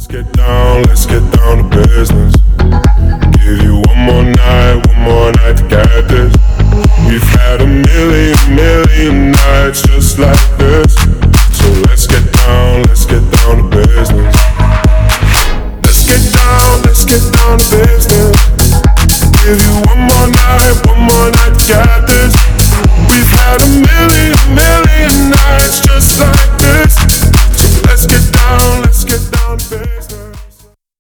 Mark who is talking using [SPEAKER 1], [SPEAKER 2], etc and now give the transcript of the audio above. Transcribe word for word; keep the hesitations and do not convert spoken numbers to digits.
[SPEAKER 1] get down, let's get down to business. Give you one more night, one more night to get this. We've had a million, million nights just like this. So let's get down, let's get down to business. Let's get down, let's get down to business.